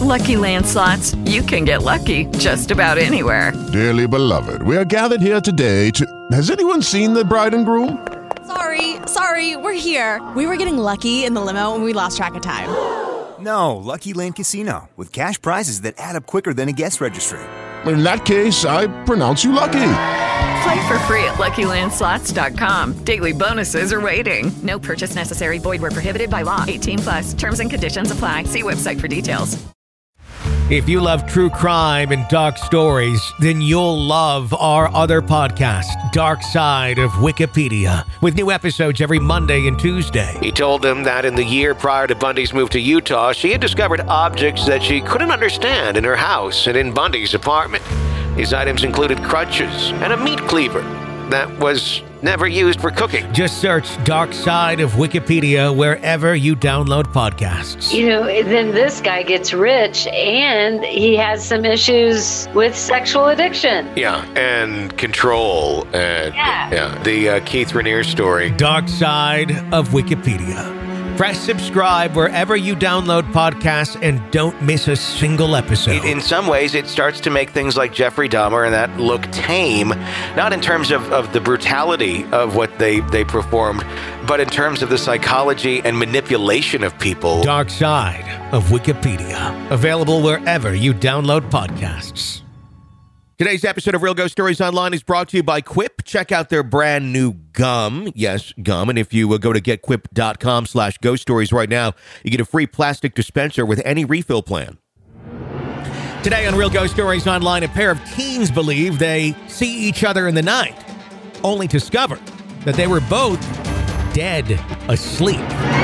Lucky Land Slots, you can get lucky just about anywhere. Dearly beloved, we are gathered here today to... Has anyone seen the bride and groom? Sorry, we're here. We were getting lucky in the limo and we lost track of time. No, Lucky Land Casino, with cash prizes that add up quicker than a guest registry. In that case, I pronounce you lucky. Play for free at LuckyLandSlots.com. Daily bonuses are waiting. No purchase necessary. Void where prohibited by law. 18+. Terms and conditions apply. See website for details. If you love true crime and dark stories, then you'll love our other podcast, Dark Side of Wikipedia, with new episodes every Monday and Tuesday. He told them that in the year prior to Bundy's move to Utah, she had discovered objects that she couldn't understand in her house and in Bundy's apartment. These items included crutches and a meat cleaver that was never used for cooking. Just search Dark Side of Wikipedia wherever you download podcasts. You know, then this guy gets rich and he has some issues with sexual addiction. Yeah, and control. And the Keith Raniere story. Dark Side of Wikipedia. Press subscribe wherever you download podcasts and don't miss a single episode. In some ways, it starts to make things like Jeffrey Dahmer and that look tame, not in terms of the brutality of what they performed, but in terms of the psychology and manipulation of people. Dark Side of Wikipedia. Available wherever you download podcasts. Today's episode of Real Ghost Stories Online is brought to you by Quip. Check out their brand new gum. Yes, gum. And if you go to getquip.com/ghost stories right now, you get a free plastic dispenser with any refill plan. Today on Real Ghost Stories Online, a pair of teens believe they see each other in the night, only to discover that they were both dead asleep.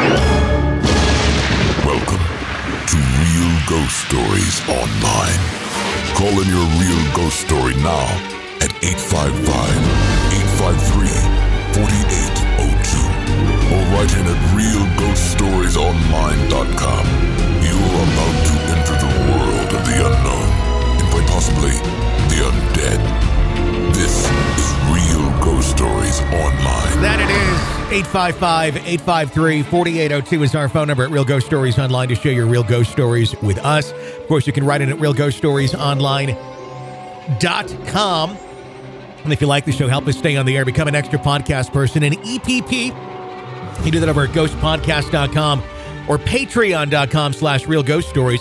Welcome to Real Ghost Stories Online. Call in your real ghost story now at 855-853-4802 or write in at realghoststoriesonline.com. You are about to enter the world of the unknown and quite possibly the undead. This is Real Ghost Stories Online. That it is. 855-853-4802 is our phone number at Real Ghost Stories Online to share your real ghost stories with us. Of course, you can write in at realghoststoriesonline.com. And if you like the show, help us stay on the air. Become an extra podcast person, an EPP. You do that over at ghostpodcast.com or patreon.com/realghoststories.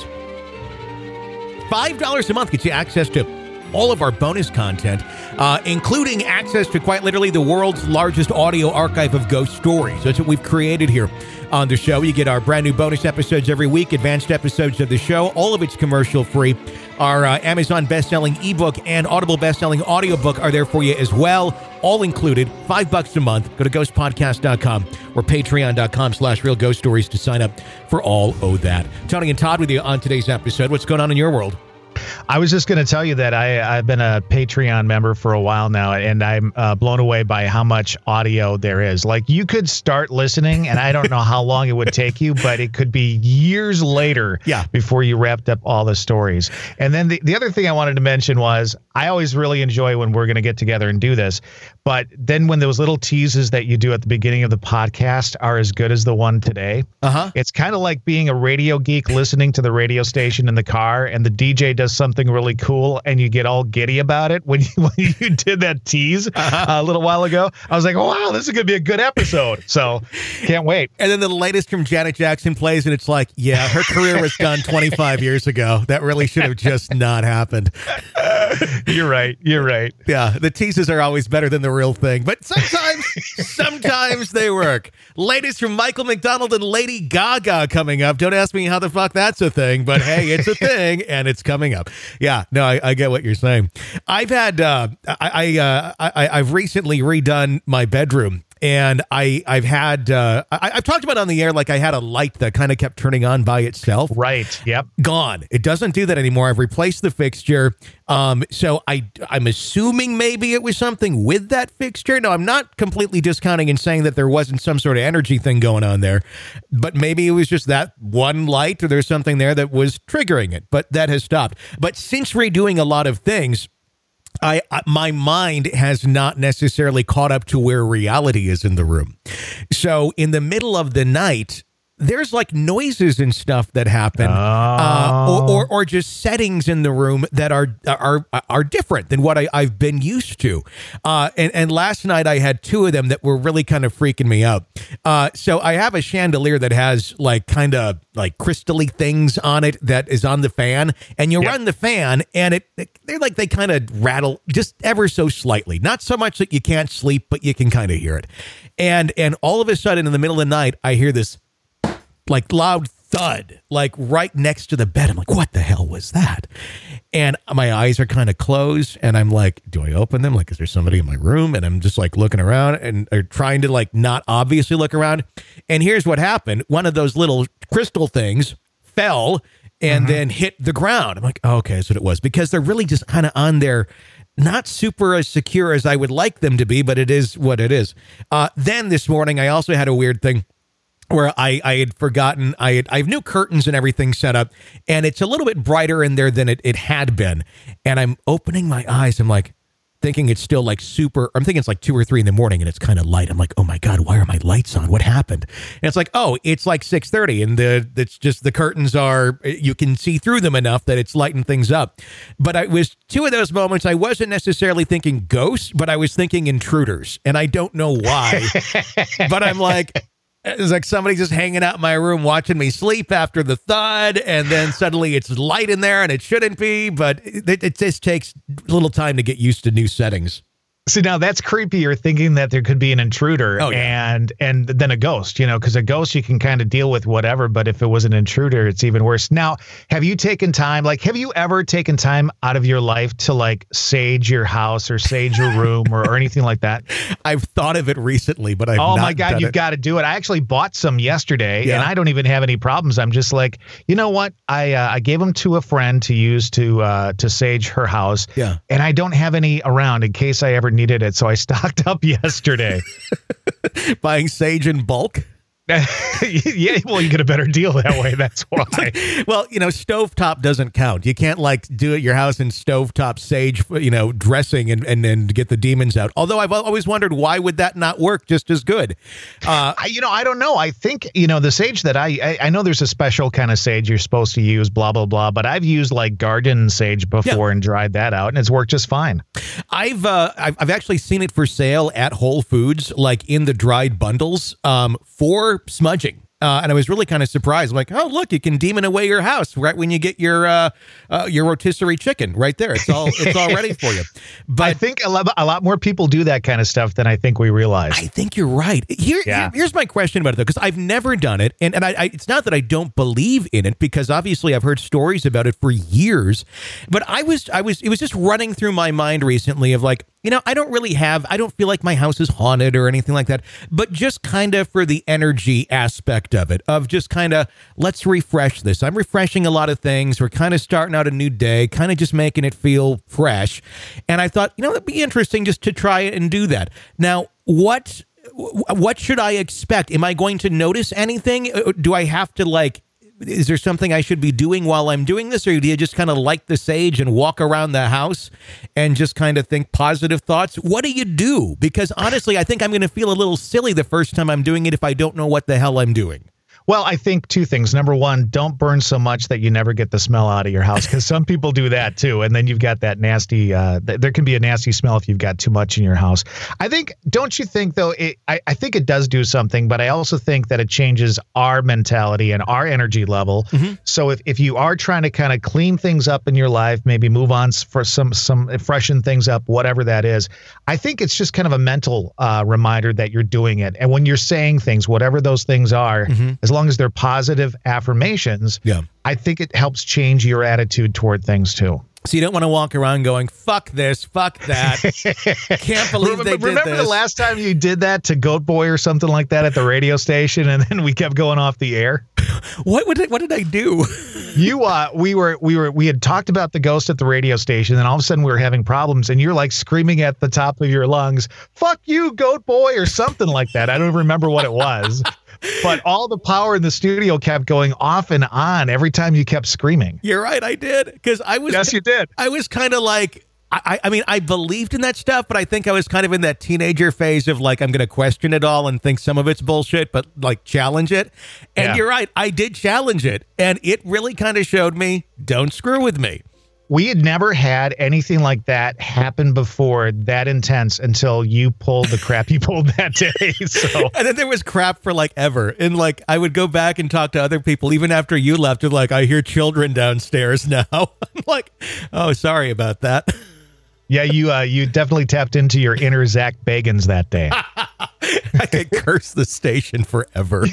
$5 a month gets you access to all of our bonus content, including access to quite literally the world's largest audio archive of ghost stories. That's what we've created here on the show. You get our brand new bonus episodes every week, advanced episodes of the show. All of it's commercial free. Our Amazon best-selling ebook and Audible best-selling audiobook are there for you as well. All included, $5 a month. Go to ghostpodcast.com or patreon.com/realghoststories to sign up for all of that. Tony and Todd with you on today's episode. What's going on in your world? I was just going to tell you that I've been a Patreon member for a while now, and I'm blown away by how much audio there is. Like, you could start listening, and I don't know how long it would take you, but it could be years later before you wrapped up all the stories. And then the other thing I wanted to mention was I always really enjoy when we're going to get together and do this, but then when those little teases that you do at the beginning of the podcast are as good as the one today, it's kind of like being a radio geek listening to the radio station in the car, and the DJ does something really cool and you get all giddy about it. When you did that tease a little while ago, I was like, oh, wow, this is going to be a good episode. So can't wait. And then the latest from Janet Jackson plays and it's like, yeah, her career was done 25 years ago. That really should have just not happened. You're right. Yeah, the teases are always better than the real thing, but sometimes they work. Latest from Michael McDonald and Lady Gaga coming up. Don't ask me how the fuck that's a thing, but hey, it's a thing and it's coming up. Yeah, no, I get what you're saying. I've had I've recently redone my bedroom. And I've talked about it on the air, like I had a light that kind of kept turning on by itself. Right. Yep. Gone. It doesn't do that anymore. I've replaced the fixture. So I'm assuming maybe it was something with that fixture. No, I'm not completely discounting and saying that there wasn't some sort of energy thing going on there, but maybe it was just that one light or there's something there that was triggering it, but that has stopped. But since redoing a lot of things, my mind has not necessarily caught up to where reality is in the room. So in the middle of the night, there's like noises and stuff that happen, or just settings in the room that are different than what I've been used to. And last night I had two of them that were really kind of freaking me out. So I have a chandelier that has like kind of like crystally things on it that is on the fan, and you run the fan, and they kind of rattle just ever so slightly, not so much that you can't sleep, but you can kind of hear it. And all of a sudden in the middle of the night, I hear this like loud thud, like right next to the bed. I'm like, what the hell was that? And my eyes are kind of closed, and I'm like, do I open them? Like, is there somebody in my room? And I'm just like looking around and trying to like not obviously look around. And here's what happened. One of those little crystal things fell and then hit the ground. I'm like, oh, okay, that's what it was, because they're really just kind of on there, not super as secure as I would like them to be, but it is what it is. Then this morning, I also had a weird thing where I had forgotten, I have new curtains and everything set up, and it's a little bit brighter in there than it had been. And I'm opening my eyes. I'm like thinking it's still like I'm thinking it's like 2 or 3 in the morning and it's kind of light. I'm like, oh my God, why are my lights on? What happened? And it's like, oh, it's like 6:30 and it's just the curtains you can see through them enough that it's lighting things up. But it was two of those moments. I wasn't necessarily thinking ghosts, but I was thinking intruders. And I don't know why, but I'm like, it's like somebody just hanging out in my room watching me sleep after the thud, and then suddenly it's light in there and it shouldn't be, but it just takes a little time to get used to new settings. See, now that's creepier, thinking that there could be an intruder and then a ghost, because a ghost you can kind of deal with whatever, but if it was an intruder, it's even worse. Now, have you ever taken time out of your life to like sage your house or sage your room or anything like that? I've thought of it recently, but I've not my God, you've got to do it. I actually bought some yesterday and I don't even have any problems. I'm just like, you know what? I gave them to a friend to use to sage her house. Yeah. And I don't have any around in case I ever needed it, so I stocked up yesterday. Buying sage in bulk? Yeah, well, you get a better deal that way. That's why. Well, stovetop doesn't count. You can't like do it your house in stovetop sage, dressing and get the demons out. Although I've always wondered, why would that not work just as good? I don't know. I think, the sage that I know there's a special kind of sage you're supposed to use, blah, blah, blah. But I've used like garden sage before and dried that out, and it's worked just fine. I've actually seen it for sale at Whole Foods, like in the dried bundles, for smudging. And I was really kind of surprised. I'm like, oh, look, you can demon away your house right when you get your rotisserie chicken right there. It's all ready for you. But I think a lot more people do that kind of stuff than I think we realize. I think you're right. Here's my question about it, though, because I've never done it. And I it's not that I don't believe in it, because obviously I've heard stories about it for years. But it was just running through my mind recently of like, I don't feel like my house is haunted or anything like that, but just kind of for the energy aspect of it, of just kind of, let's refresh this. I'm refreshing a lot of things. We're kind of starting out a new day, kind of just making it feel fresh. And I thought, it'd be interesting just to try it and do that. Now, what should I expect? Am I going to notice anything? Do I have to is there something I should be doing while I'm doing this? Or do you just kind of light the sage and walk around the house and just kind of think positive thoughts? What do you do? Because honestly, I think I'm going to feel a little silly the first time I'm doing it if I don't know what the hell I'm doing. Well, I think two things. Number one, don't burn so much that you never get the smell out of your house, because some people do that too. And then you've got that nasty, there can be a nasty smell if you've got too much in your house. Don't you think though, I think it does do something, but I also think that it changes our mentality and our energy level. Mm-hmm. So if you are trying to kind of clean things up in your life, maybe move on for some freshen things up, whatever that is, I think it's just kind of a mental reminder that you're doing it. And when you're saying things, whatever those things are, as long as they're positive affirmations, I think it helps change your attitude toward things too. So you don't want to walk around going, fuck this, fuck that. Can't believe they did this. Remember the last time you did that to Goat Boy or something like that at the radio station, and then we kept going off the air? What did I do? We had talked about the ghost at the radio station, and all of a sudden we were having problems, and you're like screaming at the top of your lungs, fuck you, Goat Boy, or something like that. I don't remember what it was. But all the power in the studio kept going off and on every time you kept screaming. You're right, I did. Because I was. Yes, you did. I was kind of like, I mean, I believed in that stuff, but I think I was kind of in that teenager phase of like, I'm going to question it all and think some of it's bullshit, but like challenge it. And You're right. I did challenge it. And it really kind of showed me, don't screw with me. We had never had anything like that happen before, that intense, until you pulled the crap you pulled that day. So, and then there was crap for like ever. And like, I would go back and talk to other people, even after you left, and like, I hear children downstairs now. I'm like, oh, sorry about that. Yeah, you definitely tapped into your inner Zach Bagans that day. I could curse the station forever.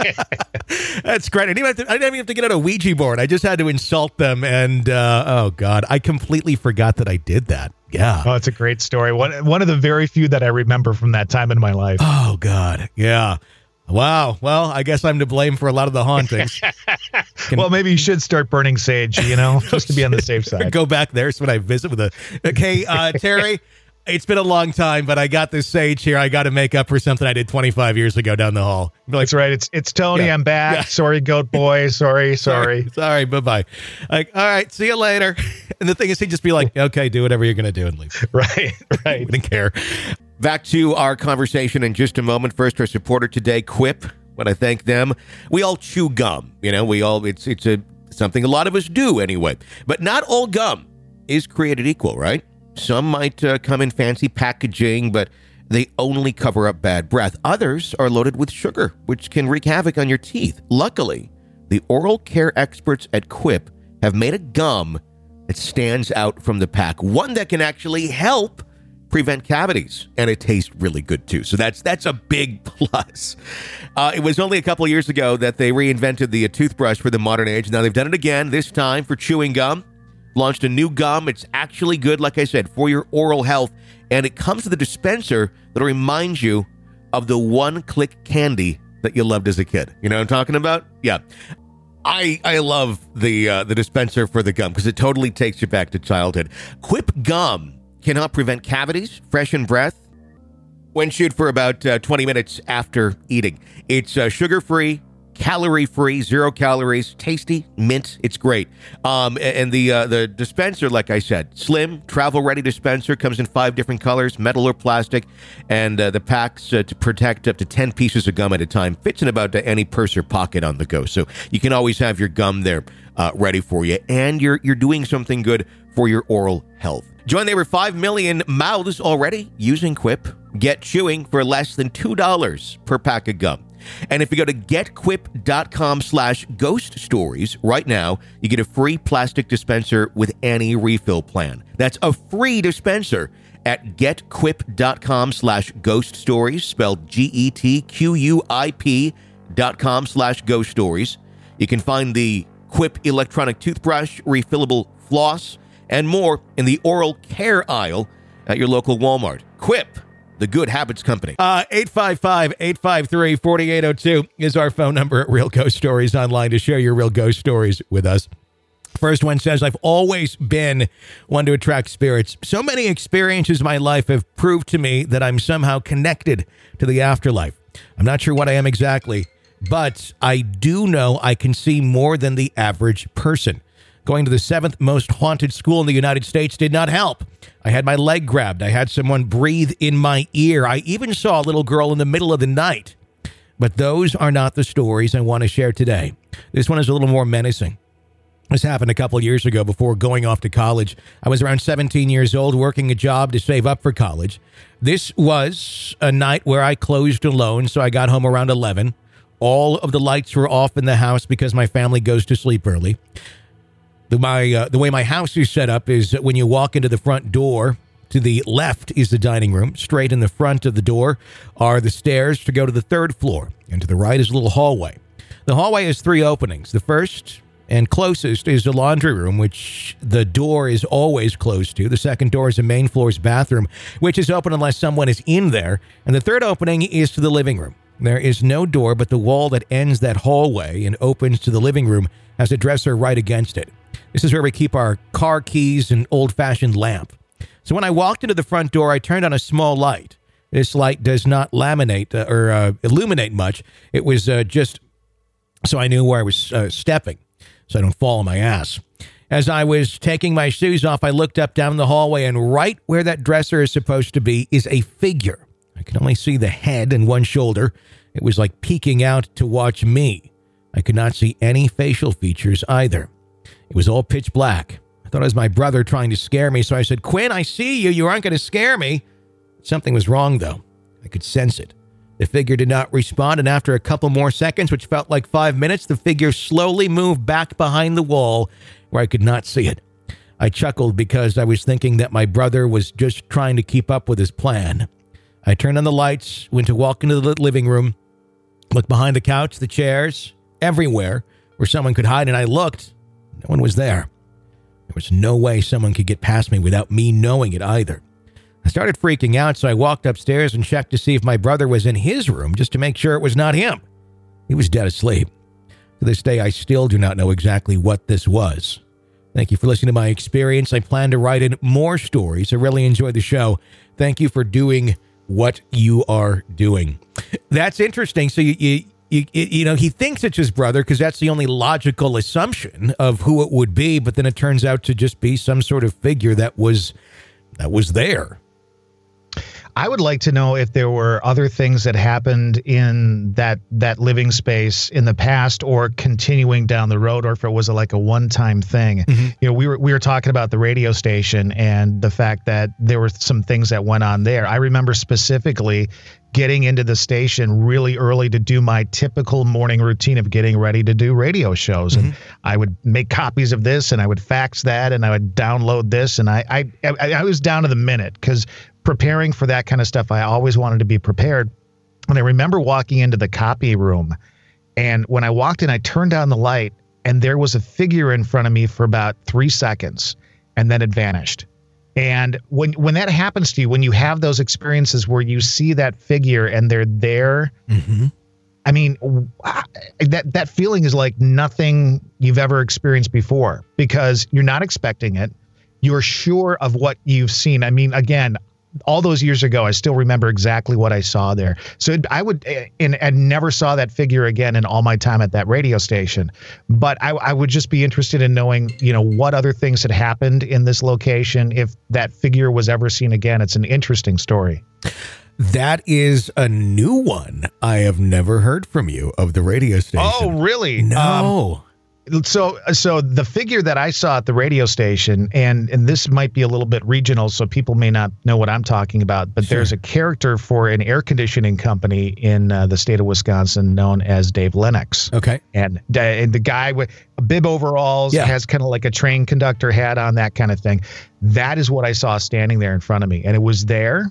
That's great. I didn't even have to get out a Ouija board. I just had to insult them. And, oh, God, I completely forgot that I did that. Yeah. Oh, it's a great story. One of the very few that I remember from that time in my life. Oh, God. Yeah. Wow. Well, I guess I'm to blame for a lot of the hauntings. Well, maybe you should start burning sage, just to be on the safe side. Go back there so when I visit with Okay, Terry, it's been a long time, but I got this sage here. I got to make up for something I did 25 years ago down the hall. That's right. It's Tony. Yeah, I'm back. Yeah. Sorry, goat boy. Sorry. Sorry. Bye-bye. Like, all right, see you later. And the thing is, he'd just be like, okay, do whatever you're going to do and leave. Right. We didn't care. Back to our conversation in just a moment. First, our supporter today, Quip. When I thank them, we all chew gum. It's something a lot of us do anyway. But not all gum is created equal, right? Some might come in fancy packaging, but they only cover up bad breath. Others are loaded with sugar, which can wreak havoc on your teeth. Luckily, the oral care experts at Quip have made a gum that stands out from the pack. One that can actually help prevent cavities, and it tastes really good too. So that's a big plus. It was only a couple of years ago that they reinvented the toothbrush for the modern age. Now they've done it again, this time for chewing gum. Launched a new gum. It's actually good, like I said, for your oral health, and it comes with a dispenser that'll remind you of the one-click candy that you loved as a kid. You know what I'm talking about? Yeah. I love the dispenser for the gum because it totally takes you back to childhood. Quip gum can help prevent cavities, freshen breath when chewed for about 20 minutes after eating. It's sugar-free, calorie-free, 0 calories, tasty, mint. It's great. And the dispenser, like I said, slim, travel-ready dispenser, comes in 5 different colors, metal or plastic, and the packs to protect up to 10 pieces of gum at a time. Fits in about any purse or pocket on the go. So you can always have your gum there ready for you, and you're doing something good for your oral health. Join the over 5 million mouths already using Quip. Get chewing for less than $2 per pack of gum. And if you go to getquip.com/ghost stories right now, you get a free plastic dispenser with any refill plan. That's a free dispenser at getquip.com/ghost stories, spelled GETQUIP.com/ghost stories. You can find the Quip electronic toothbrush, refillable floss, and more in the oral care aisle at your local Walmart. Quip, the good habits company. 855-853-4802 is our phone number at Real Ghost Stories Online to share your real ghost stories with us. First one says, I've always been one to attract spirits. So many experiences in my life have proved to me that I'm somehow connected to the afterlife. I'm not sure what I am exactly, but I do know I can see more than the average person. Going to the 7th most haunted school in the United States did not help. I had my leg grabbed. I had someone breathe in my ear. I even saw a little girl in the middle of the night. But those are not the stories I want to share today. This one is a little more menacing. This happened a couple years ago before going off to college. I was around 17 years old, working a job to save up for college. This was a night where I closed alone, so I got home around 11. All of the lights were off in the house because my family goes to sleep early. The way my house is set up is that when you walk into the front door, to the left is the dining room. Straight in the front of the door are the stairs to go to the 3rd floor. And to the right is a little hallway. The hallway has 3 openings. The first and closest is the laundry room, which the door is always closed to. The second door is the main floor's bathroom, which is open unless someone is in there. And the 3rd opening is to the living room. There is no door, but the wall that ends that hallway and opens to the living room has a dresser right against it. This is where we keep our car keys and old-fashioned lamp. So when I walked into the front door, I turned on a small light. This light does not illuminate much. It was just so I knew where I was stepping, so I don't fall on my ass. As I was taking my shoes off, I looked up down the hallway, and right where that dresser is supposed to be is a figure. I could only see the head and one shoulder. It was like peeking out to watch me. I could not see any facial features either. It was all pitch black. I thought it was my brother trying to scare me, so I said, "Quinn, I see you. You aren't going to scare me." Something was wrong, though. I could sense it. The figure did not respond, and after a couple more seconds, which felt like 5 minutes, the figure slowly moved back behind the wall where I could not see it. I chuckled because I was thinking that my brother was just trying to keep up with his plan. I turned on the lights, went to walk into the living room, looked behind the couch, the chairs, everywhere where someone could hide, and I looked. No one was there. There was no way someone could get past me without me knowing it either. I started freaking out, so I walked upstairs and checked to see if my brother was in his room just to make sure it was not him. He was dead asleep. To this day, I still do not know exactly what this was. Thank you for listening to my experience. I plan to write in more stories. I really enjoyed the show. Thank you for doing what you are doing. That's interesting. So you know, he thinks it's his brother because that's the only logical assumption of who it would be, but then it turns out to just be some sort of figure that was there. I would like to know if there were other things that happened in that living space in the past or continuing down the road, or if it was like a one-time thing. Mm-hmm. You know, we were talking about the radio station and the fact that there were some things that went on there. I remember specifically getting into the station really early to do my typical morning routine of getting ready to do radio shows. Mm-hmm. And I would make copies of this and I would fax that and I would download this. And I was down to the minute because preparing for that kind of stuff, I always wanted to be prepared. And I remember walking into the copy room, and when I walked in, I turned on the light and there was a figure in front of me for about 3 seconds and then it vanished. And when that happens to you, when you have those experiences where you see that figure and they're there, mm-hmm. I mean, that feeling is like nothing you've ever experienced before because you're not expecting it. You're sure of what you've seen. I mean, again, all those years ago, I still remember exactly what I saw there. So I never saw that figure again in all my time at that radio station. But I would just be interested in knowing, you know, what other things had happened in this location, if that figure was ever seen again. It's an interesting story. That is a new one. I have never heard from you of the radio station. Oh, really? No. So the figure that I saw at the radio station, and this might be a little bit regional, so people may not know what I'm talking about, but There's a character for an air conditioning company in the state of Wisconsin known as Dave Lennox. Okay. And the guy with bib overalls, has kind of like a train conductor hat on, that kind of thing. That is what I saw standing there in front of me. And it was there,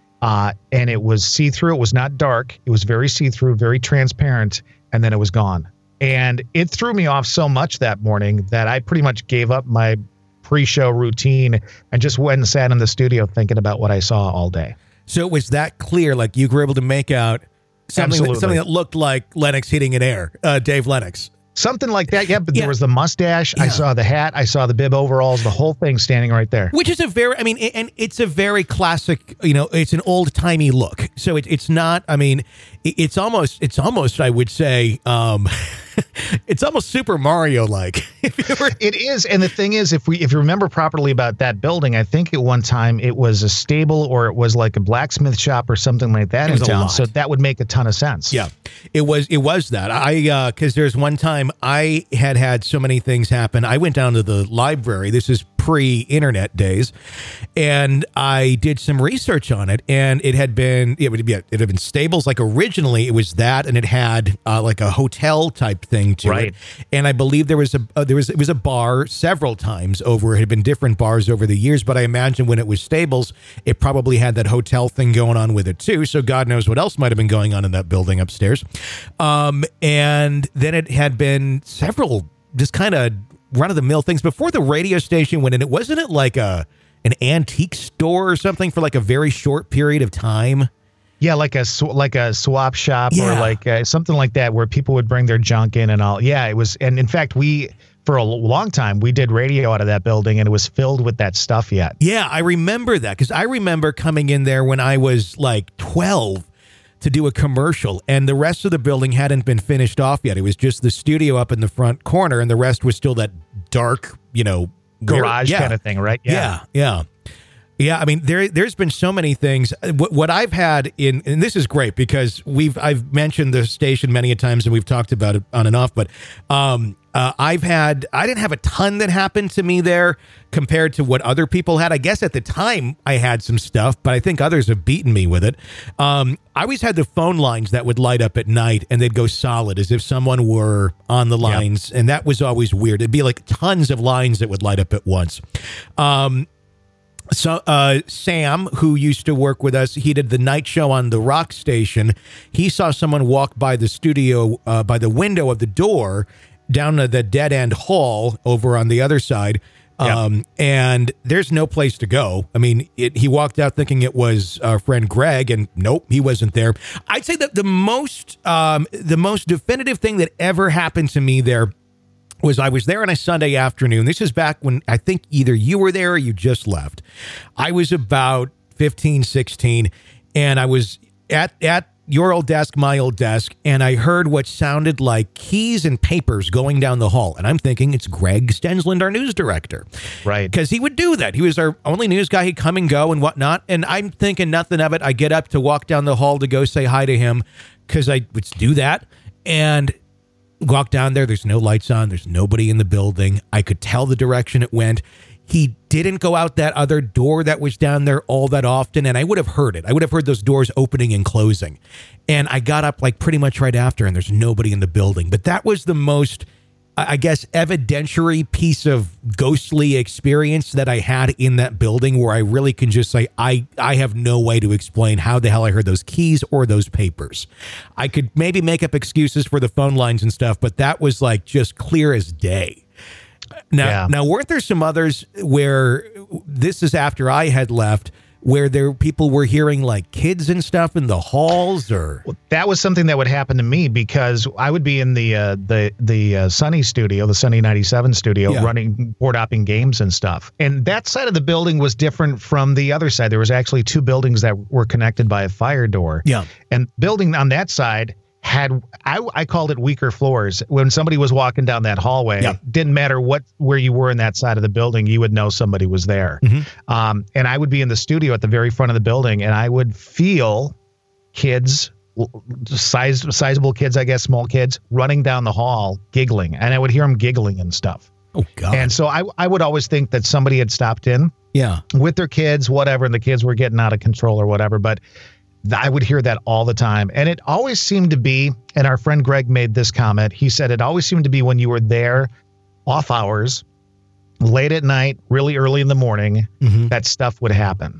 and it was see-through. It was not dark. It was very see-through, very transparent, and then it was gone. And it threw me off so much that morning that I pretty much gave up my pre-show routine and just went and sat in the studio thinking about what I saw all day. So it was that clear, like you were able to make out something that looked like Lennox hitting an air, Dave Lennox. Something like that, yeah. But there was the mustache. Yeah. I saw the hat. I saw the bib overalls. The whole thing standing right there. Which is and it's a very classic. You know, it's an old timey look. So it's not. I mean, it's almost. I would say. It's almost Super Mario like. It is, and the thing is, if you remember properly about that building, I think at one time it was a stable or it was like a blacksmith shop or something like that in town. So that would make a ton of sense. Yeah, it was that. Because there's one time I had so many things happen. I went down to the library. This is pre-internet days, and I did some research on it, and it had been stables. Like originally it was that, and it had like a hotel type thing to it. And I believe it was a bar several times over. It had been different bars over the years, but I imagine when it was stables, it probably had that hotel thing going on with it too. So God knows what else might have been going on in that building upstairs. And then it had been several just kind of run-of-the-mill things before the radio station went in. It wasn't it like an antique store or something for like a very short period of time. Yeah, like a swap shop or like something like that where people would bring their junk in and all. Yeah, it was. And in fact, for a long time, we did radio out of that building and it was filled with that stuff yet. Yeah, I remember that because I remember coming in there when I was like 12 to do a commercial, and the rest of the building hadn't been finished off yet. It was just the studio up in the front corner, and the rest was still that dark, garage kind of thing, right? Yeah. I mean, there's been so many things. What I've had and this is great because I've mentioned the station many a times and we've talked about it on and off, but I didn't have a ton that happened to me there compared to what other people had. I guess at the time I had some stuff, but I think others have beaten me with it. I always had the phone lines that would light up at night and they'd go solid as if someone were on the lines. Yep. And that was always weird. It'd be like tons of lines that would light up at once. So Sam, who used to work with us, he did the night show on the rock station. He saw someone walk by the studio, by the window of the door down to the dead end hall over on the other side. And there's no place to go. I mean, he walked out thinking it was our friend Greg, and nope, he wasn't there. I'd say that the most definitive thing that ever happened to me there was I was there on a Sunday afternoon. This is back when I think either you were there or you just left. I was about 15, 16, and I was at your old desk, my old desk, and I heard what sounded like keys and papers going down the hall. And I'm thinking it's Greg Stensland, our news director. Right. Because he would do that. He was our only news guy. He'd come and go and whatnot. And I'm thinking nothing of it. I get up to walk down the hall to go say hi to him because I would do that. And walk down there. There's no lights on. There's nobody in the building. I could tell the direction it went. He didn't go out that other door that was down there all that often, and I would have heard it. I would have heard those doors opening and closing. And I got up like pretty much right after, and there's nobody in the building. But that was the most, I guess, evidentiary piece of ghostly experience that I had in that building where I really can just say, I have no way to explain how the hell I heard those keys or those papers. I could maybe make up excuses for the phone lines and stuff, but that was like just clear as day. Now, weren't there some others where this is after I had left, where people were hearing like kids and stuff in the halls? Or that was something that would happen to me because I would be in the Sunny studio, the Sunny 97 studio, running board hopping games and stuff. And that side of the building was different from the other side. There was actually two buildings that were connected by a fire door. Yeah. And building on that side had, I called it weaker floors. When somebody was walking down that hallway, didn't matter where you were in that side of the building, you would know somebody was there. Mm-hmm. And I would be in the studio at the very front of the building, and I would feel kids, sizable kids, I guess, small kids, running down the hall, giggling. And I would hear them giggling and stuff. Oh, God. And so I would always think that somebody had stopped in with their kids, whatever, and the kids were getting out of control or whatever. But I would hear that all the time. And it always seemed to be, and our friend Greg made this comment, he said it always seemed to be when you were there off hours, late at night, really early in the morning, that stuff would happen.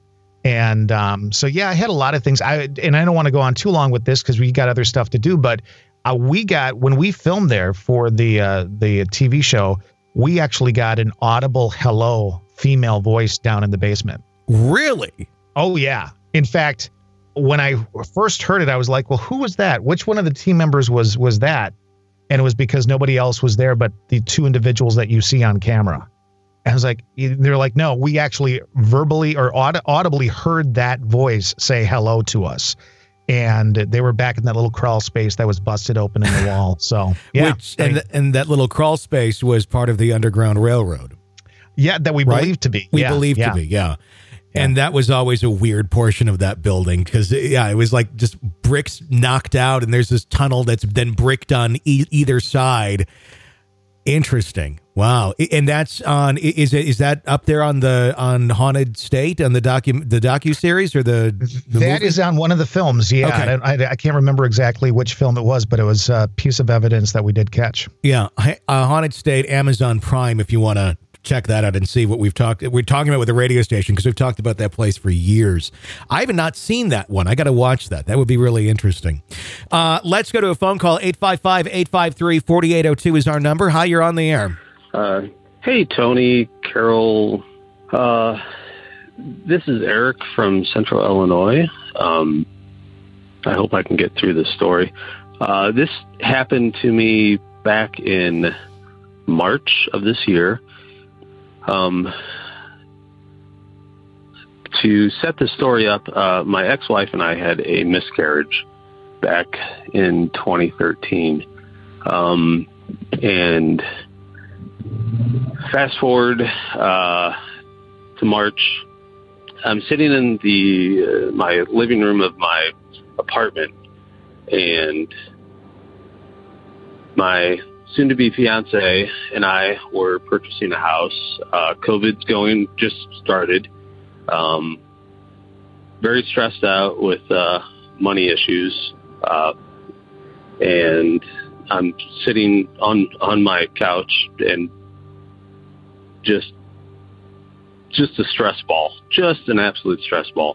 And so, I had a lot of things. I don't want to go on too long with this because we got other stuff to do, but when we filmed there for the TV show, we actually got an audible hello female voice down in the basement. Really? Oh, yeah. In fact, when I first heard it, I was like, well, who was that? Which one of the team members was that? And it was because nobody else was there but the two individuals that you see on camera. And I was like, they're like, no, we actually verbally or audibly heard that voice say hello to us. And they were back in that little crawl space that was busted open in the wall. So, yeah. And that little crawl space was part of the Underground Railroad. Yeah, that we believed to be. We believed to be, yeah. And that was always a weird portion of that building because, it was like just bricks knocked out and there's this tunnel that's then bricked on either side. Interesting. Wow. And that's on, is that up there on Haunted State on the docu-series or the that movie? Is on one of the films. Yeah. Okay. I can't remember exactly which film it was, but it was a piece of evidence that we did catch. Yeah. Haunted State, Amazon Prime, if you want to check that out and see what we're talking about with the radio station, because we've talked about that place for years. I have not seen that one. I got to watch that. That would be really interesting. Let's go to a phone call. 855-853-4802 is our number. Hi, you're on the air. Hey, Tony, Carol. This is Eric from Central Illinois. I hope I can get through this story. This happened to me back in March of this year. To set the story up, my ex-wife and I had a miscarriage back in 2013. And fast forward to March. I'm sitting in my living room of my apartment, and my soon-to-be fiance and I were purchasing a house. COVID's just started. Very stressed out with money issues, and I'm sitting on my couch and just a stress ball, just an absolute stress ball.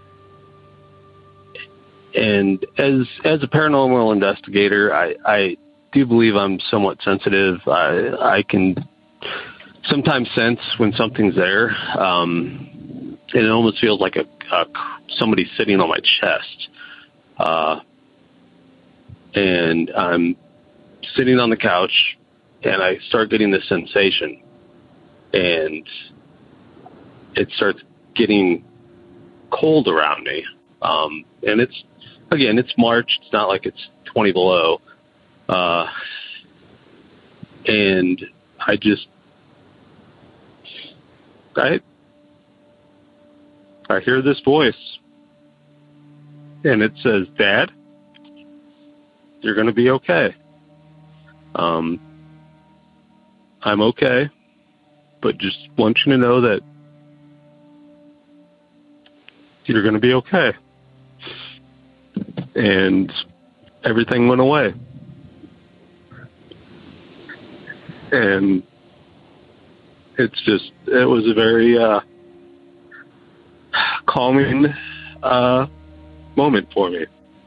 And as a paranormal investigator, I do believe I'm somewhat sensitive. I can sometimes sense when something's there. And it almost feels like somebody sitting on my chest. And I'm sitting on the couch, and I start getting this sensation. And it starts getting cold around me. And it's March. It's not like it's 20 below. And I hear this voice, and it says, "Dad, you're going to be okay." I'm okay, but just want you to know that you're going to be okay. And everything went away. And it was a very calming moment for me.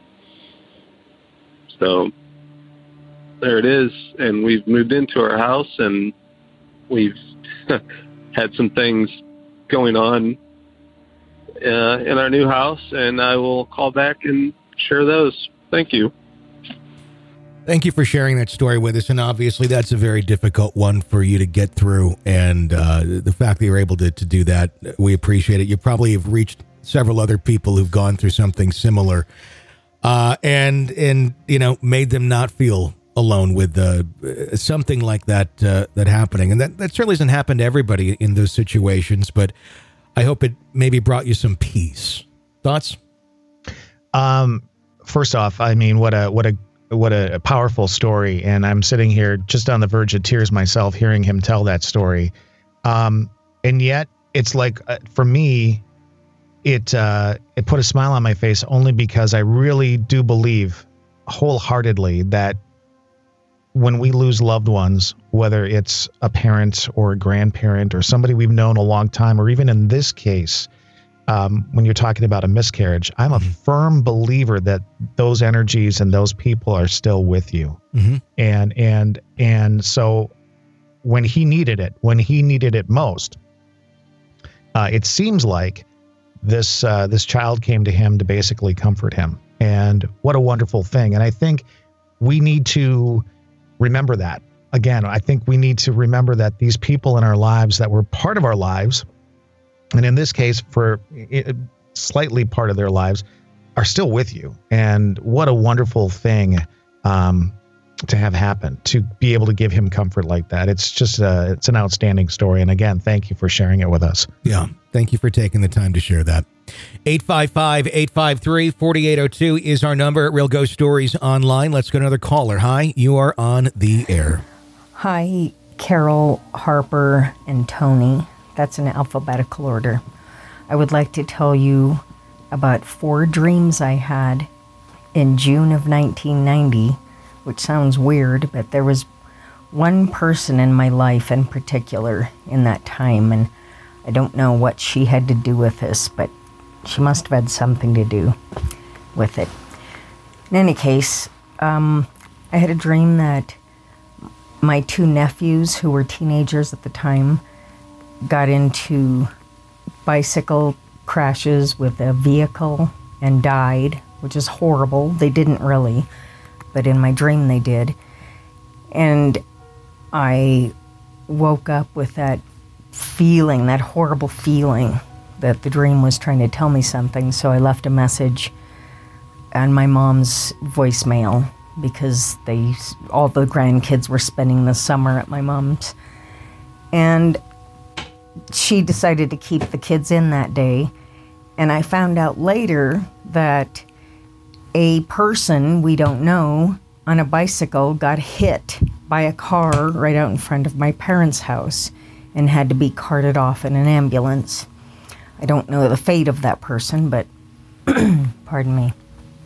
So there it is. And we've moved into our house, and we've had some things going on in our new house, and I will call back and share those. Thank you. Thank you for sharing that story with us. And obviously that's a very difficult one for you to get through. And the fact that you're able to do that, we appreciate it. You probably have reached several other people who've gone through something similar, and made them not feel alone with something like that happening. And that certainly doesn't happen to everybody in those situations, but I hope it maybe brought you some peace. Thoughts? First off, I mean, what a powerful story. And I'm sitting here just on the verge of tears myself, hearing him tell that story. And yet it's like, for me, it put a smile on my face, only because I really do believe wholeheartedly that when we lose loved ones, whether it's a parent or a grandparent or somebody we've known a long time, or even in this case, when you're talking about a miscarriage, I'm a firm believer that those energies and those people are still with you. Mm-hmm. And so when he needed it most, it seems like this child came to him to basically comfort him. And what a wonderful thing. And I think we need to remember that. Again, I think we need to remember that these people in our lives that were part of our lives, and in this case, for slightly part of their lives, are still with you. And what a wonderful thing to have happen, to be able to give him comfort like that. It's just it's an outstanding story. And again, thank you for sharing it with us. Yeah, thank you for taking the time to share that. 855-853-4802 is our number at Real Ghost Stories Online. Let's go to another caller. Hi, you are on the air. Hi, Carol, Harper, and Tony. That's in alphabetical order. I would like to tell you about 4 dreams I had in June of 1990, which sounds weird, but there was one person in my life in particular in that time, and I don't know what she had to do with this, but she must have had something to do with it. In any case, I had a dream that my 2 nephews, who were teenagers at the time, got into bicycle crashes with a vehicle and died, which is horrible. They didn't really, but in my dream they did. And I woke up with that feeling, that horrible feeling that the dream was trying to tell me something. So I left a message on my mom's voicemail, because all the grandkids were spending the summer at my mom's. And she decided to keep the kids in that day. And I found out later that a person we don't know on a bicycle got hit by a car right out in front of my parents' house and had to be carted off in an ambulance. I don't know the fate of that person, but pardon me.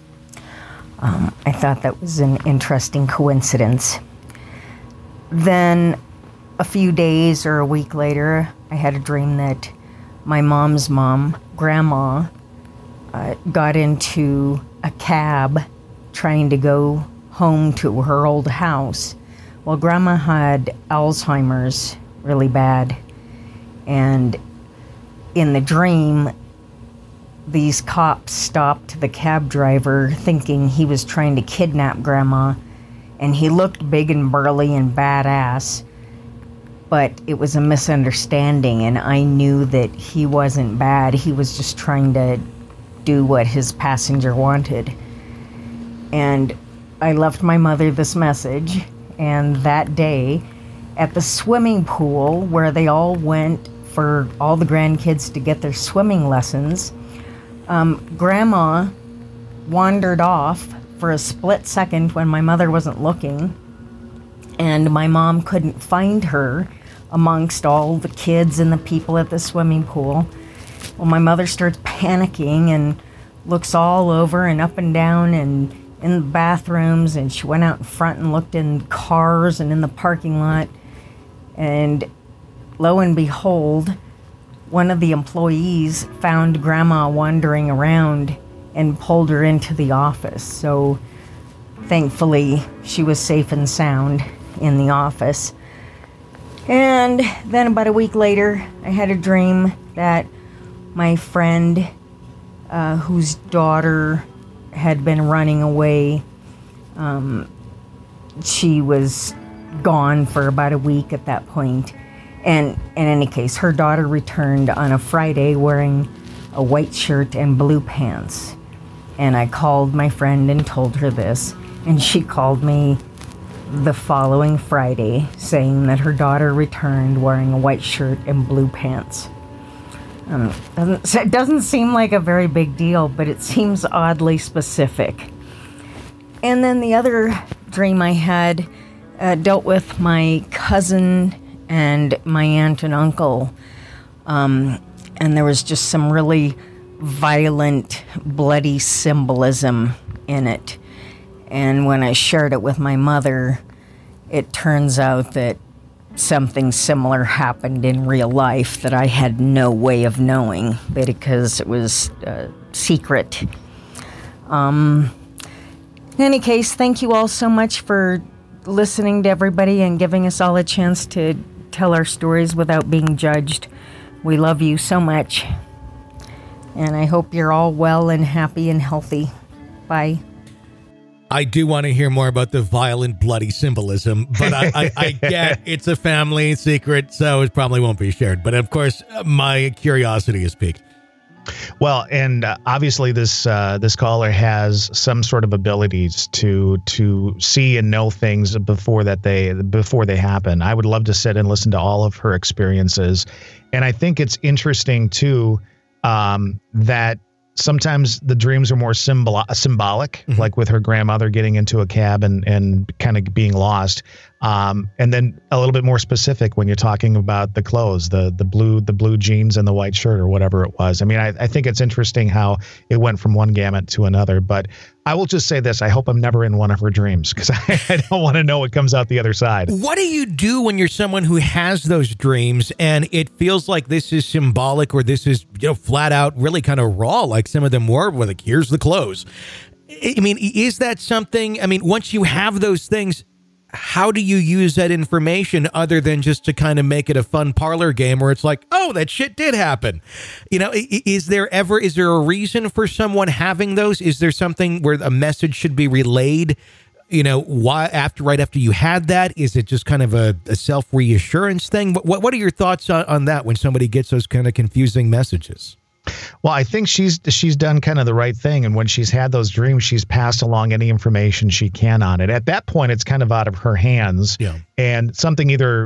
I thought that was an interesting coincidence. Then a few days or a week later, I had a dream that my mom's mom, Grandma, got into a cab trying to go home to her old house. Well, Grandma had Alzheimer's really bad, and in the dream, these cops stopped the cab driver thinking he was trying to kidnap Grandma, and he looked big and burly and badass, but it was a misunderstanding, and I knew that he wasn't bad. He was just trying to do what his passenger wanted. And I left my mother this message, and that day at the swimming pool where they all went for all the grandkids to get their swimming lessons, Grandma wandered off for a split second when my mother wasn't looking, and my mom couldn't find her amongst all the kids and the people at the swimming pool. Well, my mother starts panicking and looks all over and up and down and in the bathrooms, and she went out in front and looked in cars and in the parking lot, and lo and behold, one of the employees found Grandma wandering around and pulled her into the office. So thankfully she was safe and sound in the office. And then about a week later, I had a dream that my friend, whose daughter had been running away, she was gone for about a week at that point. And in any case, her daughter returned on a Friday wearing a white shirt and blue pants. And I called my friend and told her this, and she called me the following Friday saying that her daughter returned wearing a white shirt and blue pants. It doesn't seem like a very big deal, but it seems oddly specific. And then the other dream I had dealt with my cousin and my aunt and uncle. And there was just some really violent, bloody symbolism in it. And when I shared it with my mother, it turns out that something similar happened in real life that I had no way of knowing because it was secret. In any case, thank you all so much for listening to everybody and giving us all a chance to tell our stories without being judged. We love you so much. And I hope you're all well and happy and healthy. Bye. I do want to hear more about the violent, bloody symbolism, but I get it's a family secret, so it probably won't be shared. But of course, my curiosity is piqued. Well, and obviously this caller has some sort of abilities to see and know things before they happen. I would love to sit and listen to all of her experiences, and I think it's interesting too that sometimes the dreams are more symbolic, mm-hmm. like with her grandmother getting into a cab and kind of being lost. And then a little bit more specific when you're talking about the clothes, the blue jeans and the white shirt or whatever it was. I mean, I think it's interesting how it went from one gamut to another. But I will just say this. I hope I'm never in one of her dreams because I don't want to know what comes out the other side. What do you do when you're someone who has those dreams and it feels like this is symbolic or this is, flat out really kind of raw, like some of them were, like, here's the clothes. I mean, is that something, once you have those things, how do you use that information other than just to kind of make it a fun parlor game where it's like, oh, that shit did happen? Is there a reason for someone having those? Is there something where a message should be relayed? Right after you had that? Is it just kind of a self-reassurance thing? What are your thoughts on that when somebody gets those kind of confusing messages? Well, I think she's done kind of the right thing. And when she's had those dreams, she's passed along any information she can on it. At that point, it's kind of out of her hands. Yeah. And something either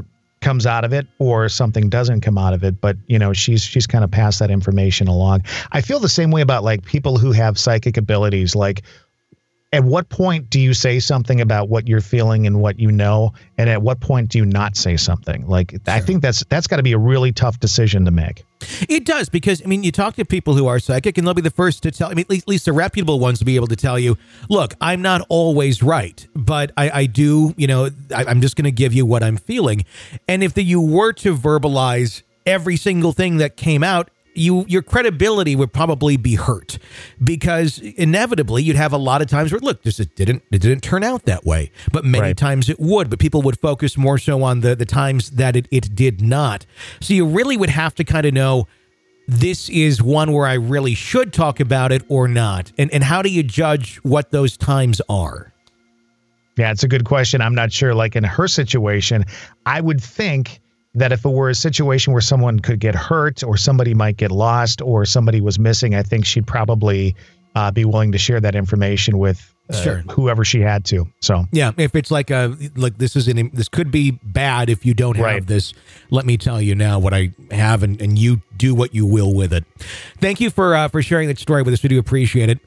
comes out of it or something doesn't come out of it. But, she's kind of passed that information along. I feel the same way about like people who have psychic abilities. Like, at what point do you say something about what you're feeling and what you know? And at what point do you not say something? Like, sure. I think that's got to be a really tough decision to make. It does, because, you talk to people who are psychic and they'll be the first to tell, at least the reputable ones to be able to tell you, look, I'm not always right, but I do, I'm just going to give you what I'm feeling. And if you were to verbalize every single thing that came out, your credibility would probably be hurt, because inevitably you'd have a lot of times where, look, it didn't turn out that way, but many times it would, but people would focus more so on the times that it did not. So you really would have to kind of know, this is one where I really should talk about it or not. And how do you judge what those times are? Yeah, it's a good question. I'm not sure. Like in her situation, I would think that if it were a situation where someone could get hurt or somebody might get lost or somebody was missing, I think she'd probably be willing to share that information with whoever she had to. So yeah, if it's like this could be bad if you don't have this. Let me tell you now what I have, and you do what you will with it. Thank you for sharing that story with us. We do appreciate it.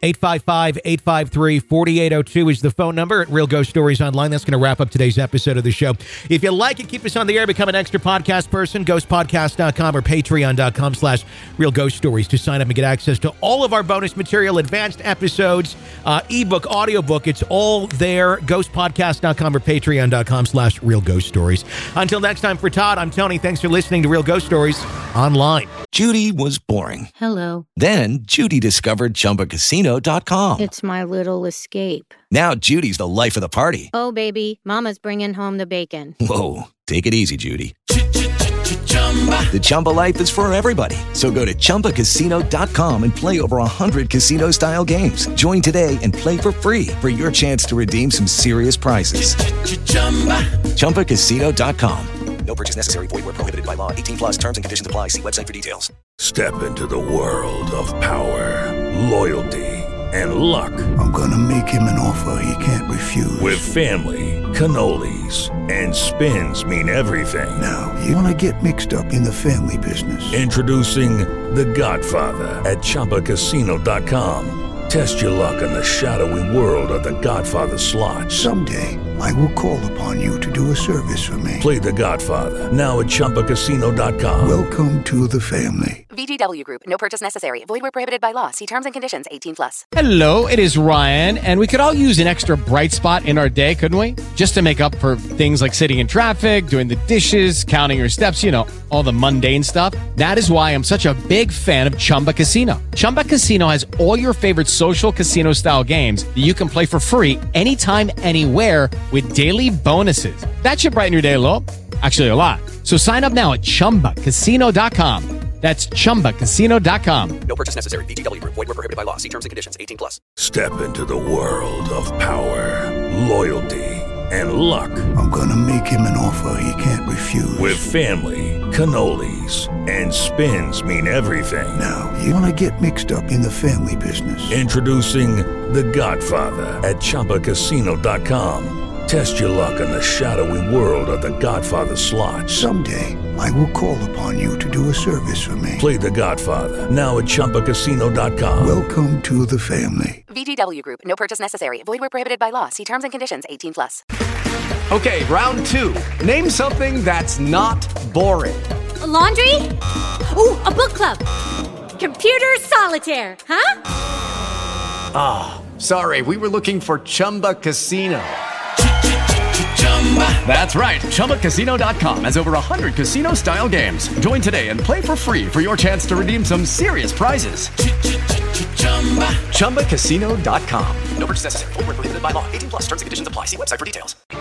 855-853-4802 is the phone number at Real Ghost Stories Online. That's going to wrap up today's episode of the show. If you like it, keep us on the air, become an extra podcast person, ghostpodcast.com or patreon.com/Real Ghost Stories to sign up and get access to all of our bonus material, advanced episodes, ebook, audiobook. It's all there. Ghostpodcast.com or patreon.com/Real Ghost Stories. Until next time, for Todd, I'm Tony. Thanks for listening to Real Ghost Stories Online. Judy was boring. Hello. Then Judy discovered ChumbaCasino.com. It's my little escape. Now Judy's the life of the party. Oh, baby, mama's bringing home the bacon. Whoa, take it easy, Judy. The Chumba life is for everybody. So go to ChumbaCasino.com and play over 100 casino-style games. Join today and play for free for your chance to redeem some serious prizes. ChumbaCasino.com. No purchase necessary. Void where prohibited by law. 18+ terms and conditions apply. See website for details. Step into the world of power, loyalty, and luck. I'm going to make him an offer he can't refuse. With family, cannolis, and spins mean everything. Now, you want to get mixed up in the family business. Introducing The Godfather at ChumbaCasino.com. Test your luck in the shadowy world of The Godfather slot. Someday, I will call upon you to do a service for me. Play The Godfather, now at ChumbaCasino.com. Welcome to the family. VGW Group. No purchase necessary. Void where prohibited by law. See terms and conditions. 18+. Hello, it is Ryan, and we could all use an extra bright spot in our day, couldn't we? Just to make up for things like sitting in traffic, doing the dishes, counting your steps, all the mundane stuff. That is why I'm such a big fan of Chumba Casino. Chumba Casino has all your favorite social casino-style games that you can play for free anytime, anywhere with daily bonuses. That should brighten your day a little. Actually, a lot. So sign up now at ChumbaCasino.com. That's ChumbaCasino.com. No purchase necessary. VGW Group. Void where prohibited by law. See terms and conditions. 18+. Step into the world of power, loyalty, and luck. I'm going to make him an offer he can't refuse. With family, cannolis, and spins mean everything. Now, you want to get mixed up in the family business. Introducing The Godfather at ChumbaCasino.com. Test your luck in the shadowy world of The Godfather slot. Someday, I will call upon you to do a service for me. Play The Godfather, now at ChumbaCasino.com. Welcome to the family. VGW Group. No purchase necessary. Void where prohibited by law. See terms and conditions. 18+. Okay, round two. Name something that's not boring. A laundry? Ooh, a book club. Computer solitaire, huh? Ah, sorry, we were looking for Chumba Casino. That's right. ChumbaCasino.com has over 100 casino-style games. Join today and play for free for your chance to redeem some serious prizes. ChumbaCasino.com. No purchase necessary. Void where prohibited by law. 18+ terms and conditions apply. See website for details.